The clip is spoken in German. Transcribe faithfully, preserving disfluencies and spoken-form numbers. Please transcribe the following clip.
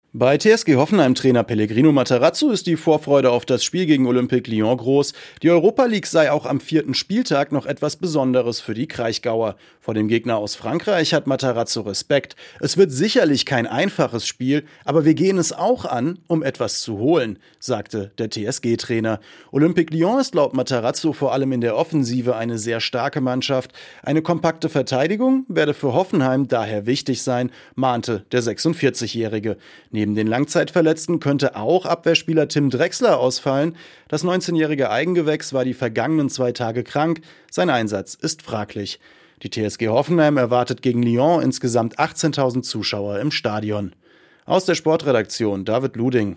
Bei T S G Hoffenheim-Trainer Pellegrino Matarazzo ist die Vorfreude auf das Spiel gegen Olympique Lyon groß. Die Europa League sei auch am vierten Spieltag noch etwas Besonderes für die Kraichgauer. Vor dem Gegner aus Frankreich hat Matarazzo Respekt. Es wird sicherlich kein einfaches Spiel, aber wir gehen es auch an, um etwas zu holen, sagte der T S G-Trainer. Olympique Lyon ist laut Matarazzo vor allem in der Offensive eine sehr starke Mannschaft. Eine kompakte Verteidigung werde für Hoffenheim daher wichtig sein, mahnte der sechsundvierzigjährige. Neben den Langzeitverletzten könnte auch Abwehrspieler Tim Drexler ausfallen. Das neunzehnjährige Eigengewächs war die vergangenen zwei Tage krank. Sein Einsatz ist fraglich. Die T S G Hoffenheim erwartet gegen Lyon insgesamt achtzehntausend Zuschauer im Stadion. Aus der Sportredaktion David Luding.